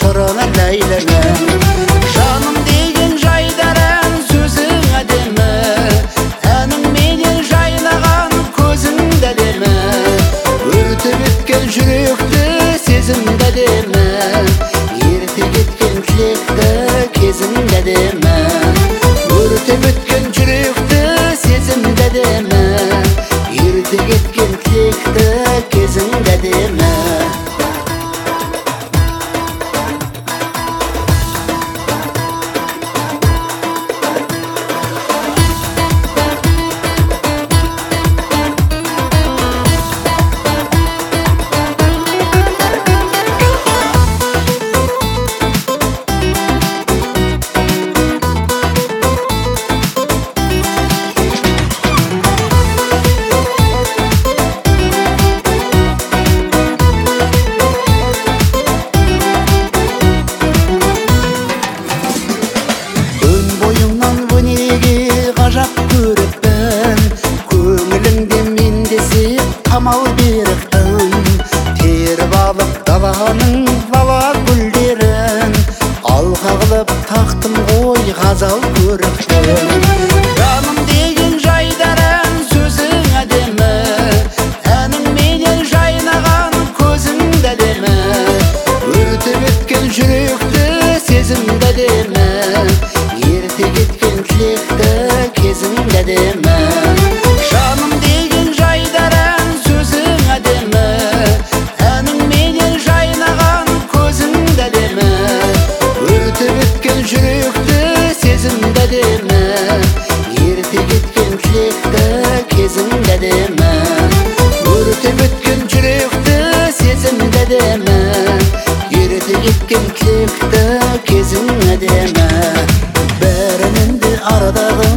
шырыны ләйләме. Жаным деген жайдаран сөзің әдемі, әнің менен жайнаған көзің әдемі. Өртіп өткен жүректі сезім әдемі, ерте кеткен тілекті кезің әдемі. Өртіп өткен жүректі сезім әдемі, ерте кеткен тілекті кезің әдемі. Ғажап көріппін, көңіліңде мен десек қамал беріппін. Теріп алып даланың бала гүлдерін, алға қылып тақтым ғой ғазал көріппін. Жаным деген жайдаран сөзің әдемі, әнің менен жайнаған көзің әдемі. Өртіп өткен жүректі сезім әдемі, ерте кеткен тілекті кезің әдемі. Жаным деген жайдаран сөзің әдемі, әнің менен жайнаған көзің әдемі. Өртіп өткен жүректі сезім әдемі, ерте кеткен тілекті кезің әдемі. Өртіп өткен жүректі сезім әдемі, ерте кеткен тілекті кезің әдемі. Бәрінің де арадағы